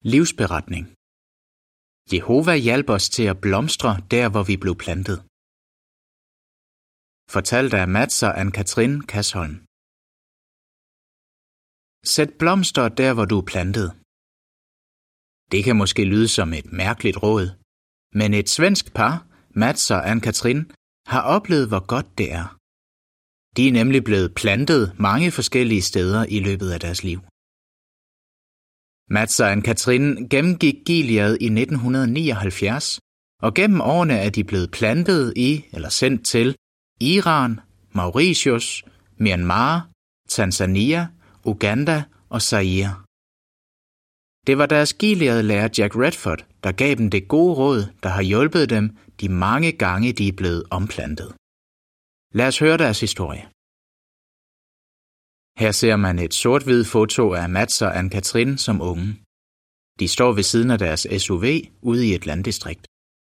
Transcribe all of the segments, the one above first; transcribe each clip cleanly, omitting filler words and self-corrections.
Livsberetning. Jehova hjalp os til at blomstre der, hvor vi blev plantet. Fortalt af Mats og Ann-Katrin Kasholm. Sæt blomster der, hvor du er plantet. Det kan måske lyde som et mærkeligt råd, men et svensk par, Mats og Ann-Katrin, har oplevet, hvor godt det er. De er nemlig blevet plantet mange forskellige steder i løbet af deres liv. Mats og Ann-Katrin gennemgik Gilead i 1979, og gennem årene er de blevet plantet i eller sendt til Iran, Mauritius, Myanmar, Tanzania, Uganda og Zaire. Det var deres Gilead-lærer Jack Redford, der gav dem det gode råd, der har hjulpet dem de mange gange, de er blevet omplantet. Lad os høre deres historie. Her ser man et sort-hvid foto af Mats og Ann-Katrin som unge. De står ved siden af deres SUV ude i et landdistrikt.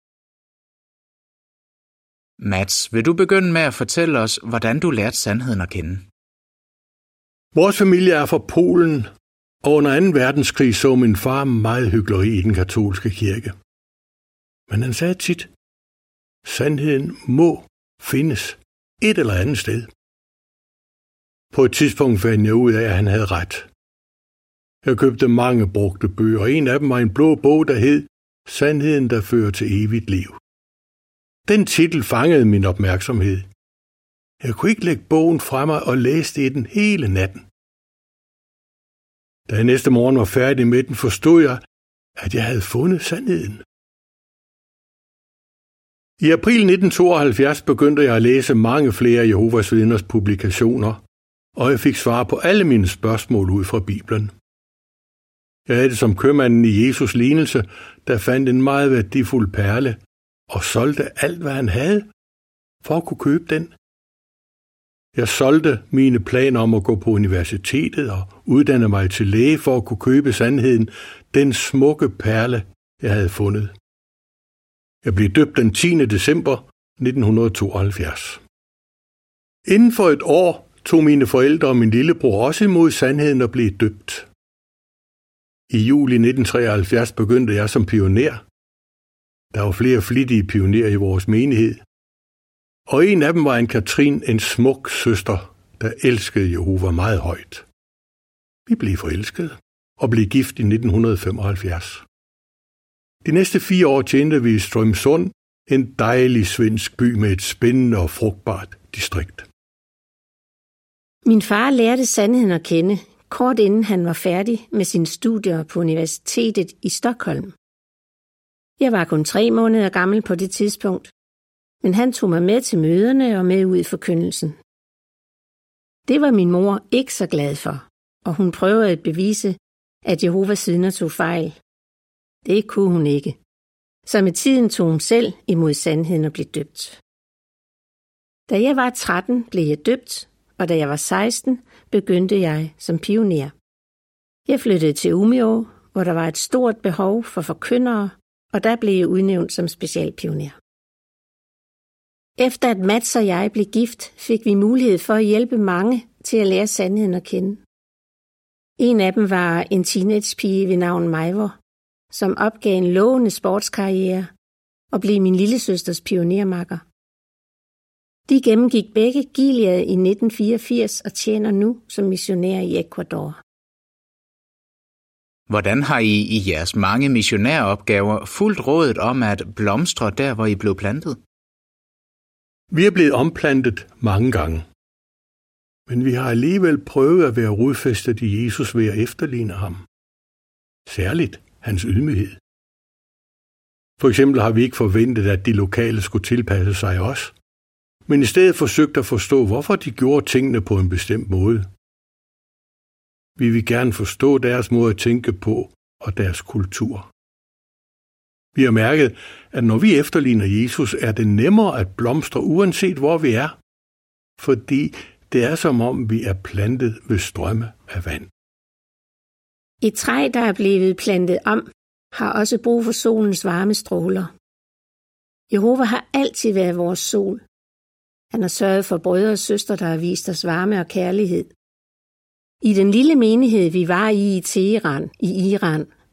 Mats, vil du begynde med at fortælle os, hvordan du lærte sandheden at kende? Vores familie er fra Polen, og under 2. verdenskrig så min far meget hykleri i den katolske kirke. Men han sagde tit, sandheden må findes et eller andet sted. På et tidspunkt fandt jeg ud af, at han havde ret. Jeg købte mange brugte bøger, og en af dem var en blå bog, der hed Sandheden, der fører til evigt liv. Den titel fangede min opmærksomhed. Jeg kunne ikke lægge bogen fra mig og læste i den hele natten. Da jeg næste morgen var færdig med den, forstod jeg, at jeg havde fundet sandheden. I april 1972 begyndte jeg at læse mange flere Jehovas vidners publikationer, og jeg fik svar på alle mine spørgsmål ud fra Bibelen. Jeg havde det som købmanden i Jesus lignelse, der fandt en meget værdifuld perle og solgte alt, hvad han havde, for at kunne købe den. Jeg solgte mine planer om at gå på universitetet og uddanne mig til læge for at kunne købe sandheden, den smukke perle, jeg havde fundet. Jeg blev døbt den 10. december 1972. Inden for et år tog mine forældre og min lillebror også imod sandheden og blev døbt. I juli 1973 begyndte jeg som pioner. Der var flere flittige pionerer i vores menighed. Og en af dem var Ann-Katrin, en smuk søster, der elskede Jehova meget højt. Vi blev forelskede og blev gift i 1975. De næste 4 år tjente vi i Strömsund, en dejlig svensk by med et spændende og frugtbart distrikt. Min far lærte sandheden at kende, kort inden han var færdig med sine studier på universitetet i Stockholm. Jeg var kun 3 måneder gammel på det tidspunkt, men han tog mig med til møderne og med ud i forkyndelsen. Det var min mor ikke så glad for, og hun prøvede at bevise, at Jehovas vidner tog fejl. Det kunne hun ikke. Så med tiden tog hun selv imod sandheden og blev døbt. Da jeg var 13, blev jeg døbt, og da jeg var 16, begyndte jeg som pioner. Jeg flyttede til Umeå, hvor der var et stort behov for forkyndere, og der blev jeg udnævnt som specialpioner. Efter at Mats og jeg blev gift, fik vi mulighed for at hjælpe mange til at lære sandheden at kende. En af dem var en teenagepige ved navn Majvor, som opgav en lovende sportskarriere og blev min lillesøsters pionermakker. De gennemgik begge Gilead i 1984 og tjener nu som missionærer i Ecuador. Hvordan har I i jeres mange missionæropgaver fulgt rådet om at blomstre der, hvor I blev plantet? Vi er blevet omplantet mange gange. Men vi har alligevel prøvet at være rodfæstet i Jesus ved at efterligne ham. Særligt hans ydmyghed. For eksempel har vi ikke forventet, at de lokale skulle tilpasse sig os, men i stedet forsøgt at forstå, hvorfor de gjorde tingene på en bestemt måde. Vi vil gerne forstå deres måde at tænke på og deres kultur. Vi har mærket, at når vi efterligner Jesus, er det nemmere at blomstre uanset hvor vi er, fordi det er som om vi er plantet ved strømme af vand. Et træ, der er blevet plantet om, har også brug for solens varme stråler. Jehova har altid været vores sol. Han har sørget for brødre og søstre, der har vist os varme og kærlighed. I den lille menighed, vi var i Teheran i Iran,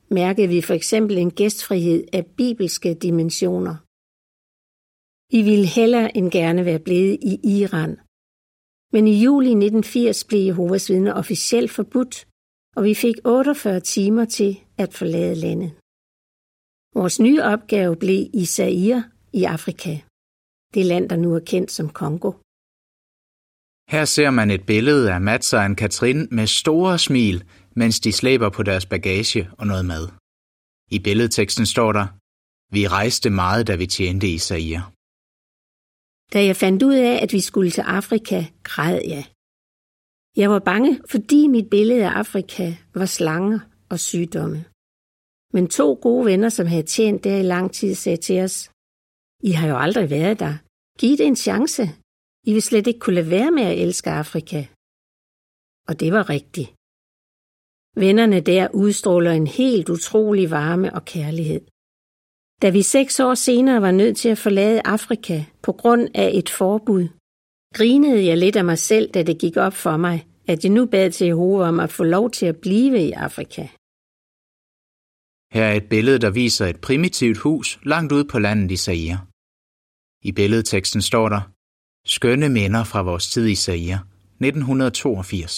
mærkede vi for eksempel en gæstfrihed af bibelske dimensioner. Vi ville hellere end gerne være blevet i Iran. Men i juli 1980 blev Jehovas vidner officielt forbudt, og vi fik 48 timer til at forlade landet. Vores nye opgave blev i Zaire i Afrika, det land, der nu er kendt som Kongo. Her ser man et billede af Mats og Ann-Katrin med store smil, mens de slæber på deres bagage og noget mad. I billedteksten står der: "Vi rejste meget, da vi tjente i Zaire." Da jeg fandt ud af, at vi skulle til Afrika, græd jeg. Jeg var bange, fordi mit billede af Afrika var slanger og sygdomme. Men 2 gode venner, som havde tjent der i lang tid, sagde til os: "I har jo aldrig været der. Giv det en chance. I vil slet ikke kunne lade være med at elske Afrika." Og det var rigtigt. Vennerne der udstråler en helt utrolig varme og kærlighed. Da vi 6 år senere var nødt til at forlade Afrika på grund af et forbud, grinede jeg lidt af mig selv, da det gik op for mig, at jeg nu bad til Jehova om at få lov til at blive i Afrika. Her er et billede, der viser et primitivt hus langt ude på landet i Zaire. I billedteksten står der: "Skønne minder fra vores tid i Zaire, 1982."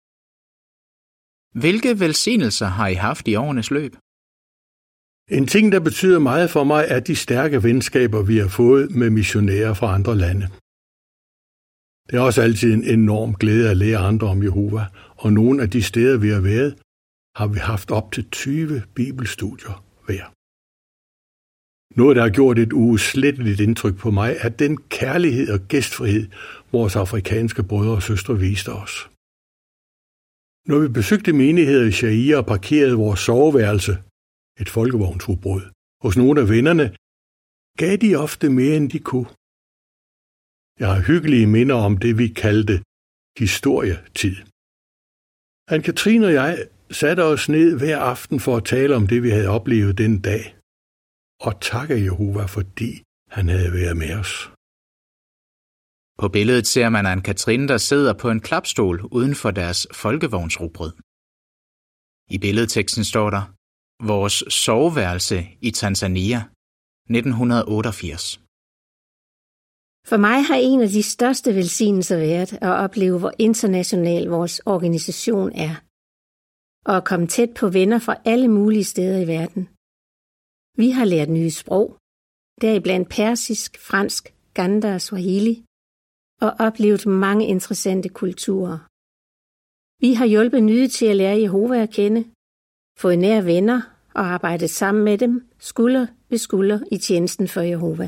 Hvilke velsignelser har I haft i årenes løb? En ting, der betyder meget for mig, er de stærke venskaber, vi har fået med missionærer fra andre lande. Det er også altid en enorm glæde at lære andre om Jehova, og nogle af de steder, vi har været, har vi haft op til 20 bibelstudier hver. Noget, der har gjort et usletteligt indtryk på mig, er den kærlighed og gæstfrihed, vores afrikanske brødre og søstre viste os. Når vi besøgte menigheder i Zaire og parkerede vores soveværelse, et folkevognsudbrud, hos nogle af vennerne, gav de ofte mere, end de kunne. Jeg har hyggelige minder om det, vi kaldte historietid. Ann-Katrin og jeg satte os ned hver aften for at tale om det, vi havde oplevet den dag, og takke Jehova, fordi han havde været med os. På billedet ser man Ann-Katrin, der sidder på en klapstol uden for deres folkevognsrugbrød. I billedteksten står der: "Vores soveværelse i Tanzania, 1988." For mig har en af de største velsignelser været at opleve, hvor international vores organisation er, og at komme tæt på venner fra alle mulige steder i verden. Vi har lært nye sprog, deriblandt persisk, fransk, Ganda og Swahili, og oplevet mange interessante kulturer. Vi har hjulpet nye til at lære Jehova at kende, fået nære venner og arbejdet sammen med dem skulder ved skulder i tjenesten for Jehova.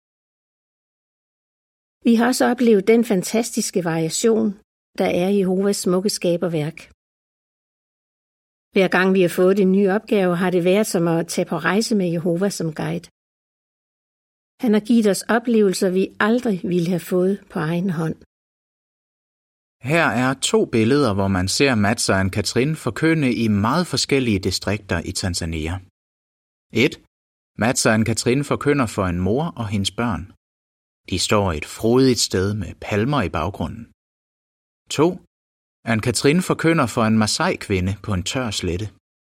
Vi har også oplevet den fantastiske variation, der er i Jehovas smukke skaberværk. Hver gang vi har fået en ny opgave, har det været som at tage på rejse med Jehova som guide. Han har givet os oplevelser, vi aldrig ville have fået på egen hånd. Her er 2 billeder, hvor man ser Mats og Ann-Katrin forkynde i meget forskellige distrikter i Tanzania. 1. Mats og Ann-Katrin forkynder for en mor og hendes børn. De står et frodigt sted med palmer i baggrunden. 2. Ann-Katrin forkynder for en Masai-kvinde på en tør slette.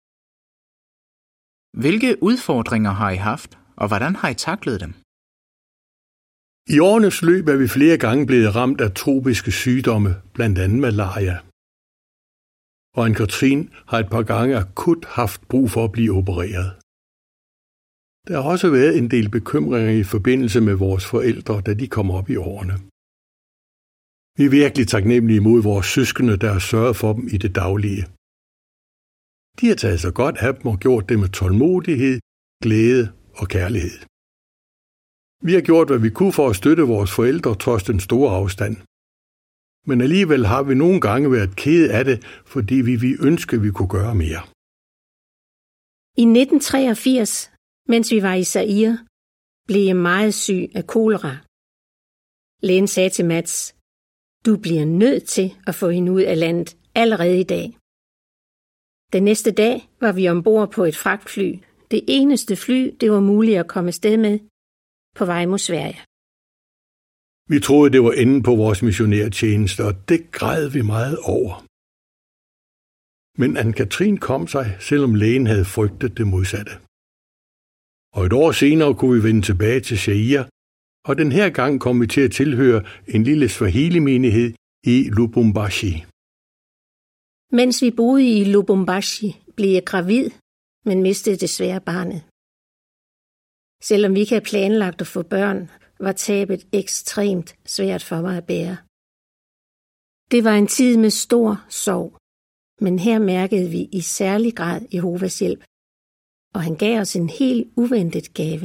Hvilke udfordringer har I haft, og hvordan har I taklet dem? I årenes løb er vi flere gange blevet ramt af tropiske sygdomme, blandt andet malaria. Og Ann-Katrin har et par gange akut haft brug for at blive opereret. Der har også været en del bekymringer i forbindelse med vores forældre, da de kom op i årene. Vi er virkelig taknemmelige mod vores søskende, der har sørget for dem i det daglige. De har taget sig godt af dem og gjort det med tålmodighed, glæde og kærlighed. Vi har gjort, hvad vi kunne for at støtte vores forældre trods den store afstand. Men alligevel har vi nogle gange været kede af det, fordi vi ønske, vi kunne gøre mere. I 1983, mens vi var i Zaire, blev jeg meget syg af kolera. Lægen sagde til Mats: "Du bliver nødt til at få hende ud af landet allerede i dag." Den næste dag var vi ombord på et fragtfly. Det eneste fly, det var muligt at komme afsted med, på vej mod Sverige. Vi troede, det var enden på vores missionærtjeneste, og det græd vi meget over. Men Anne-Katrin kom sig, selvom lægen havde frygtet det modsatte. Og et år senere kunne vi vende tilbage til Shahir, og den her gang kom vi til at tilhøre en lille Swahili-menighed i Lubumbashi. Mens vi boede i Lubumbashi, blev jeg gravid, men mistede desværre barnet. Selvom vi ikke havde planlagt at få børn, var tabet ekstremt svært for mig at bære. Det var en tid med stor sorg, men her mærkede vi i særlig grad Jehovas hjælp, og han gav os en helt uventet gave.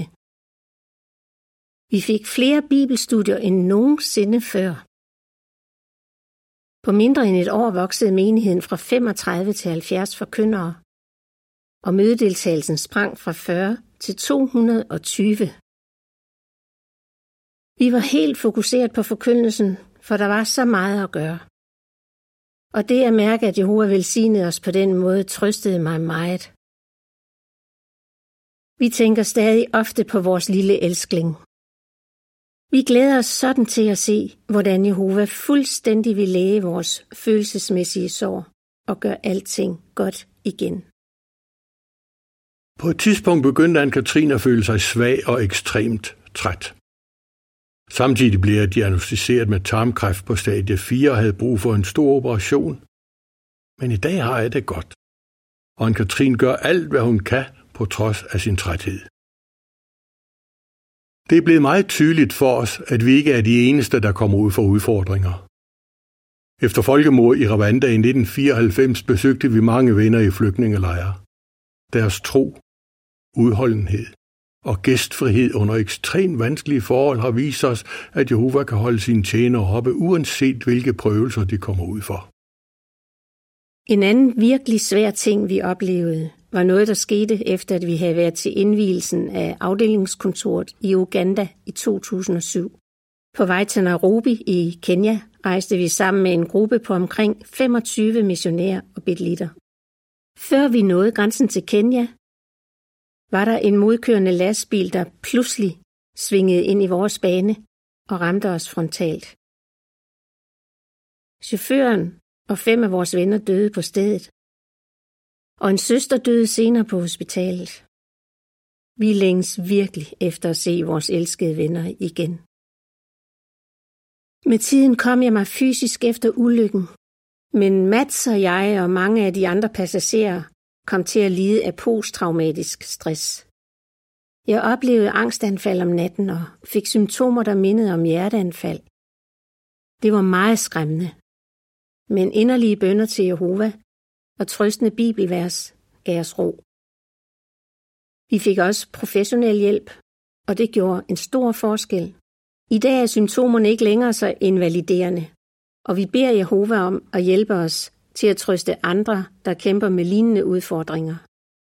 Vi fik flere bibelstudier end nogensinde før. På mindre end et år voksede menigheden fra 35 til 70 forkyndere, og mødedeltagelsen sprang fra 40 til 220. Vi var helt fokuseret på forkyndelsen, for der var så meget at gøre. Og det at mærke, at Jehova velsignede os på den måde, trøstede mig meget. Vi tænker stadig ofte på vores lille elskling. Vi glæder os sådan til at se, hvordan Jehova fuldstændig vil læge vores følelsesmæssige sår og gøre alting godt igen. På et tidspunkt begyndte Anne-Katrin at føle sig svag og ekstremt træt. Samtidig blev jeg diagnosticeret med tarmkræft på stadie 4 og havde brug for en stor operation. Men i dag har jeg det godt, og Anne-Katrin gør alt, hvad hun kan, på trods af sin træthed. Det er blevet meget tydeligt for os, at vi ikke er de eneste, der kommer ud for udfordringer. Efter folkemord i Rwanda i 1994 besøgte vi mange venner i flygtningelejre. Deres tro, udholdenhed og gæstfrihed under ekstremt vanskelige forhold har vist os, at Jehova kan holde sine tjenere oppe, uanset hvilke prøvelser de kommer ud for. En anden virkelig svær ting, vi oplevede, var noget, der skete efter, at vi havde været til indvielsen af afdelingskontoret i Uganda i 2007. På vej til Nairobi i Kenya rejste vi sammen med en gruppe på omkring 25 missionærer og betlitter. Før vi nåede grænsen til Kenya, var der en modkørende lastbil, der pludselig svingede ind i vores bane og ramte os frontalt. Chaufføren og 5 af vores venner døde på stedet, og en søster døde senere på hospitalet. Vi længes virkelig efter at se vores elskede venner igen. Med tiden kom jeg mig fysisk efter ulykken, men Mats og jeg og mange af de andre passagerer kom til at lide af posttraumatisk stress. Jeg oplevede angstanfald om natten og fik symptomer, der mindede om hjerteanfald. Det var meget skræmmende, men inderlige bønner til Jehova og trøstende bibelvers gav os ro. Vi fik også professionel hjælp, og det gjorde en stor forskel. I dag er symptomerne ikke længere så invaliderende, og vi beder Jehova om at hjælpe os til at trøste andre, der kæmper med lignende udfordringer.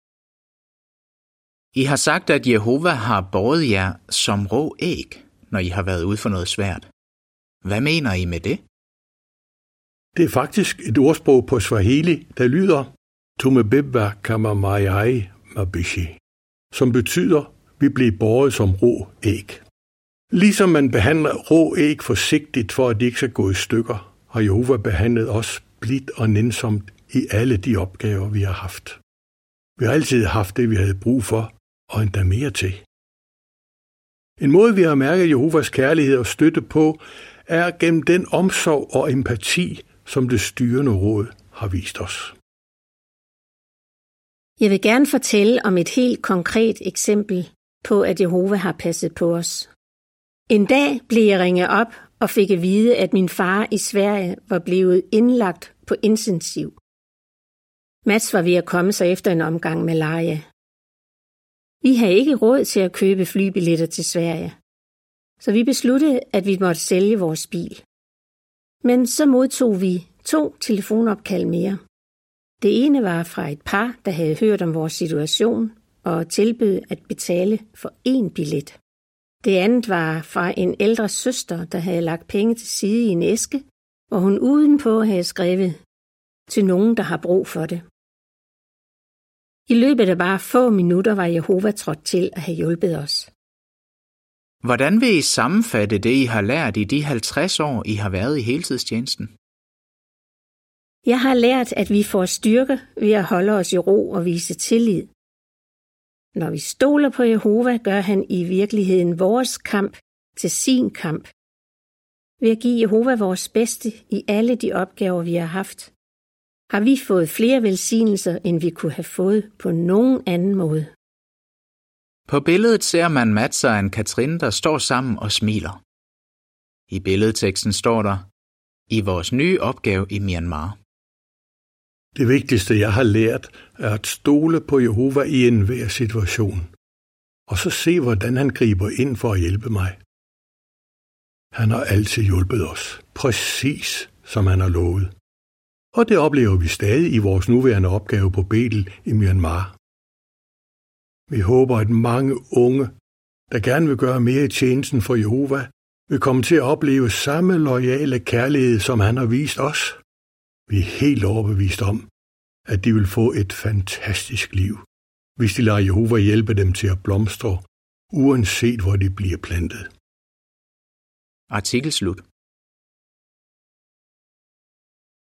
I har sagt, at Jehova har båret jer som rå æg, når I har været ude for noget svært. Hvad mener I med det? Det er faktisk et ordsprog på Swahili, der lyder Tumebeba kama mayai mabishi, som betyder, vi bliver båret som rå æg. Ligesom man behandler rå æg forsigtigt, for at de ikke skal gå i stykker, har Jehova behandlet os blidt og nænsomt i alle de opgaver, vi har haft. Vi har altid haft det, vi havde brug for, og endda mere til. En måde, vi har mærket Jehovas kærlighed og støtte på, er gennem den omsorg og empati, som det styrende råd har vist os. Jeg vil gerne fortælle om et helt konkret eksempel på, at Jehova har passet på os. En dag blev jeg ringet op og fik at vide, at min far i Sverige var blevet indlagt på intensiv. Mats var ved at komme sig efter en omgang malaria. Vi havde ikke råd til at købe flybilletter til Sverige, så vi besluttede, at vi måtte sælge vores bil. Men så modtog vi 2 telefonopkald mere. Det ene var fra et par, der havde hørt om vores situation og tilbød at betale for 1 billet. Det andet var fra en ældre søster, der havde lagt penge til side i en æske, hvor hun udenpå havde skrevet til nogen, der har brug for det. I løbet af bare få minutter var Jehova trådt til at have hjulpet os. Hvordan vil I sammenfatte det, I har lært i de 50 år, I har været i heltidstjenesten? Jeg har lært, at vi får styrke ved at holde os i ro og vise tillid. Når vi stoler på Jehova, gør han i virkeligheden vores kamp til sin kamp. Ved at give Jehova vores bedste i alle de opgaver, vi har haft, har vi fået flere velsignelser, end vi kunne have fået på nogen anden måde. På billedet ser man Mats og Anne-Katrin, der står sammen og smiler. I billedteksten står der, i vores nye opgave i Myanmar. Det vigtigste, jeg har lært, er at stole på Jehova i enhver situation, og så se, hvordan han griber ind for at hjælpe mig. Han har altid hjulpet os, præcis som han har lovet. Og det oplever vi stadig i vores nuværende opgave på Betel i Myanmar. Vi håber, at mange unge, der gerne vil gøre mere i tjenesten for Jehova, vil komme til at opleve samme loyale kærlighed, som han har vist os. Vi er helt overbevist om, at de vil få et fantastisk liv, hvis de lader Jehova hjælpe dem til at blomstre, uanset hvor de bliver plantet. Artikel slut.